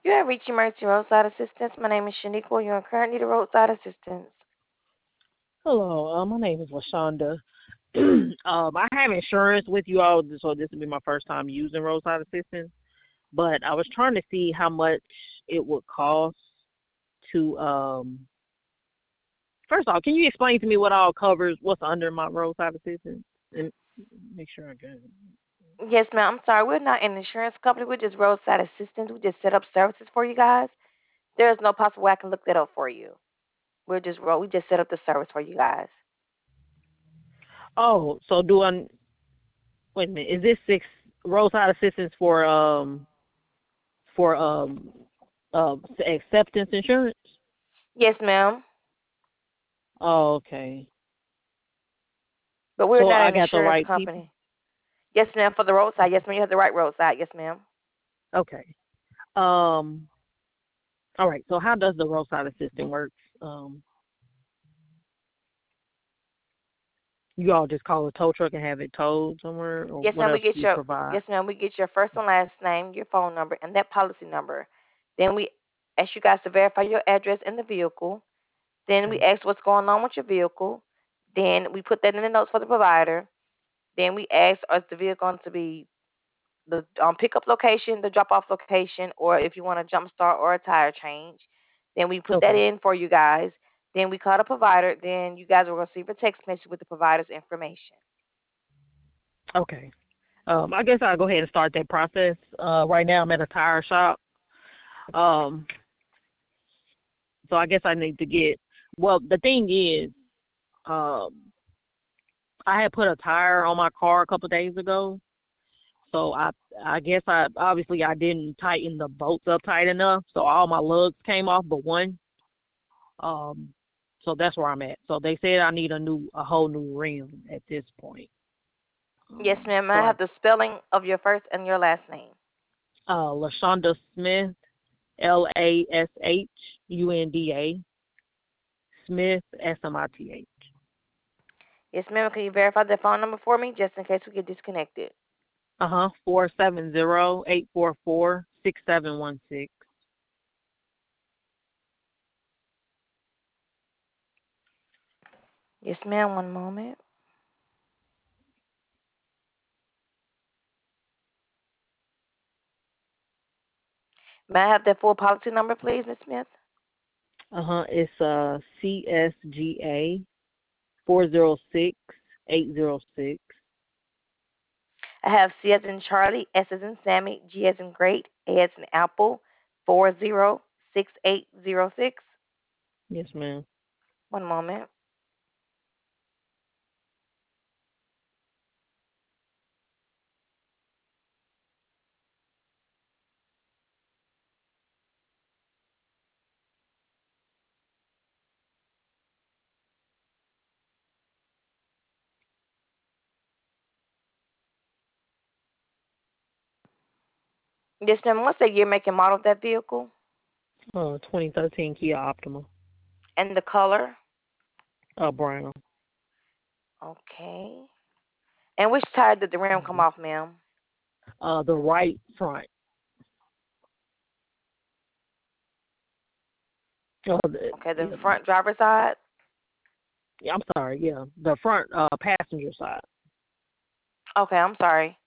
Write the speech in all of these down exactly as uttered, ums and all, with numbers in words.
You have reached Emergency Roadside Assistance. My name is Shaniqua. You're currently the roadside assistance. Hello, uh, my name is Lashonda. um, I have insurance with you all, so this will be my first time using roadside assistance. But I was trying to see how much it would cost to. Um, first off, can you explain to me what all covers what's under my roadside assistance and make sure I got it? Yes, ma'am. I'm sorry. We're not an insurance company. We're just roadside assistance. We just set up services for you guys. There is no possible way I can look that up for you. We're just ro- we just set up the service for you guys. Oh, so do I? Wait a minute. Is this six roadside assistance for um for um uh acceptance insurance? Yes, ma'am. Oh, okay. But we're So not I an got the insurance right people. company. Yes, ma'am. For the roadside. Yes, ma'am. You have the right roadside. Yes, ma'am. Okay. Um. All right. So how does the roadside assistant work? Um. You all just call a tow truck and have it towed somewhere, or Yes, what ma'am. We else get do you your provide? yes, ma'am. We get your first and last name, your phone number, and that policy number. Then we ask you guys to verify your address in the vehicle. Then we Okay. ask what's going on with your vehicle. Then we put that in the notes for the provider. Then we ask is the vehicle going to be the um, pickup location, the drop off location, or if you want a jump start or a tire change. Then we put that Okay. in for you guys. Then we call the provider. Then you guys will receive a text message with the provider's information. Okay. Um. I guess I'll go ahead and start that process. Uh. Right now I'm at a tire shop. Um. So I guess I need to get. Well, the thing is, um, I had put a tire on my car a couple of days ago. So I I guess I obviously I didn't tighten the bolts up tight enough, so all my lugs came off but one. Um, so that's where I'm at. So they said I need a new a whole new rim at this point. Yes, Um, ma'am. so I I have the spelling of your first and your last name. uh Lashonda Smith, L A S H U N D A Smith S M I T H. Yes, ma'am. Can you verify the phone number for me just in case we get disconnected? Uh huh. Four seven zero eight four four six seven one six. Yes, ma'am. One moment. May I have the full policy number, please, Miss Smith? Uh huh. It's uh C S G A four zero six eight zero six. I have C as in Charlie, S as in Sammy, G as in Great, A as in Apple, four zero six eight zero six. Yes, ma'am. One moment. Yes, ma'am. What's the year, make, and model of that vehicle? Uh, twenty thirteen Kia Optima. And the color? Uh, brown. Okay. And which tire did the rim come Hmm. off, ma'am? Uh, the right front. Oh, the, Okay, the yeah, front driver's side? yeah, I'm sorry. Yeah, the front uh passenger side. Okay, I'm sorry.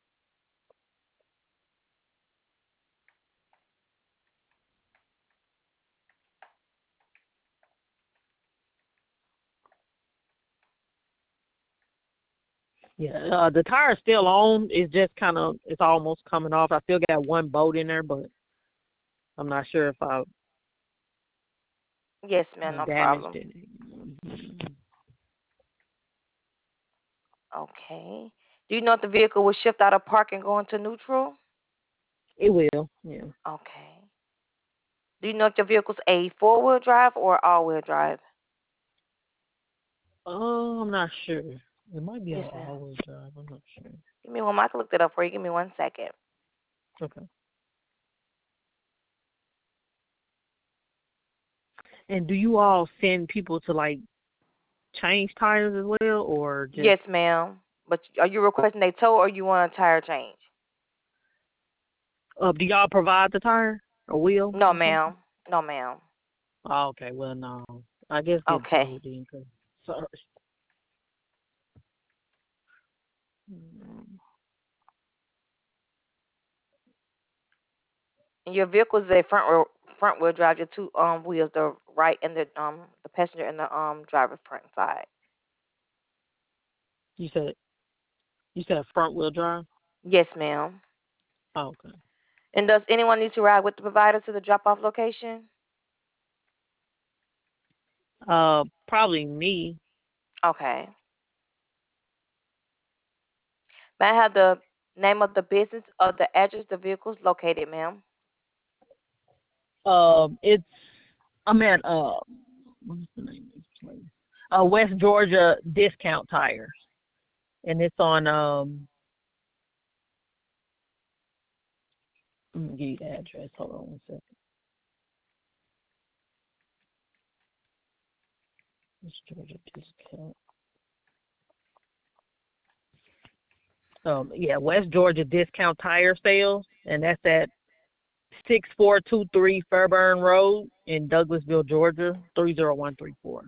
Yeah, uh, the tire's still on. It's just kind of, it's almost coming off. I still got one bolt in there, but I'm not sure if I Yes, ma'am, uh, no damaged problem. it. Mhm. Okay. Do you know if the vehicle will shift out of park and go into neutral? It will. Yeah. Okay. Do you know if your vehicle's a four wheel drive or all wheel drive? Oh, I'm not sure. It might be an Yes, ma'am. all-wheel drive. I'm not sure. Give me one. I can look that up for you. Give me one second. Okay. And do you all send people to like change tires as well, or just Yes, ma'am. But are you requesting a tow or you want a tire change? uh, do y'all provide the tire? A wheel No, or something? ma'am. No, ma'am. Oh, okay. Well, no. I guess get Okay. towed in. 'Cause- sorry. Mm, And your vehicle is a front wheel front wheel drive. Your two um wheels, the right and the um the passenger and the um driver front side. You said you said front wheel drive. Yes, ma'am. Oh, okay. And does anyone need to ride with the provider to the drop off location? Uh, probably me. Okay. May I have the name of the business or the address the vehicle is located, ma'am? Um, it's I'm at uh, what's the name of this place? Uh, West Georgia Discount Tires, and it's on um. Let me give you the address. Hold on one second. West Georgia Discount. Um, yeah, West Georgia Discount Tire Sales, and that's at six four two three Fairburn Road in Douglasville, Georgia, three zero one three four.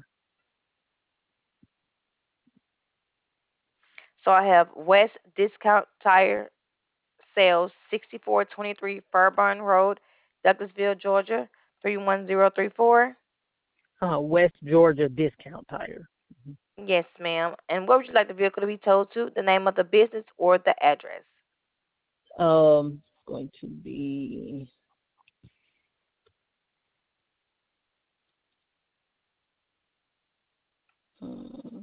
So I have West Discount Tire Sales, sixty-four twenty-three Fairburn Road, Douglasville, Georgia, three one zero three four. Uh, West Georgia Discount Tire. Yes, ma'am. And where would you like the vehicle to be towed to? The name of the business or the address? Um, it's going to be uh,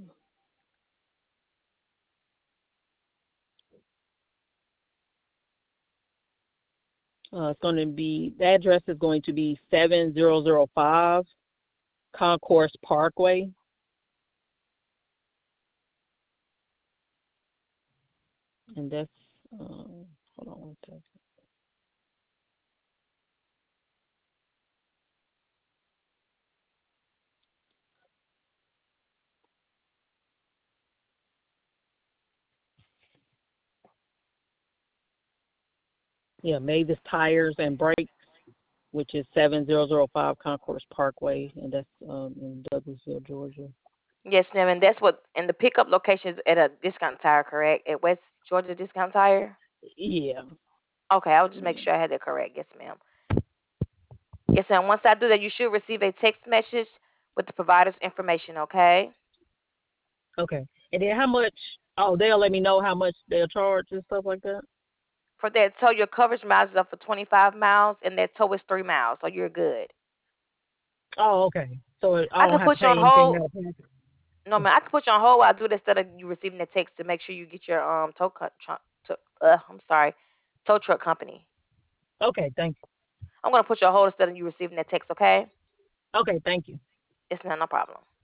uh, it's going to be the address is going to be seven zero zero five Concourse Parkway, and that's uh, hold on one second. Yeah, Mavis Tires and Brakes, which is seven zero zero five Concourse Parkway, and that's um, in Douglasville, Georgia. Yes, ma'am. And that's what, and the pickup location is at a discount tire, correct? At West Georgia Discount Tire? Yeah, Okay, I'll just make yeah. sure I had that correct. Yes, ma'am. Yes, ma'am. Once I do that, you should receive a text message with the provider's information, okay? Okay. And then how much? Oh, they'll let me know how much they'll charge and stuff like that. For that tow, your coverage miles is up for twenty-five miles, and that tow is three miles, so you're good. Oh, okay. So I I don't could have to put you on pay anything hold. out of pocket. No, man, I could put you on hold while I do this instead of you receiving the text to make sure you get your um tow co- tr- to, uh, I'm sorry, tow truck company. Okay, thank I'm gonna put you on hold instead of you receiving that text, okay? you. Okay, thank you. It's not no problem.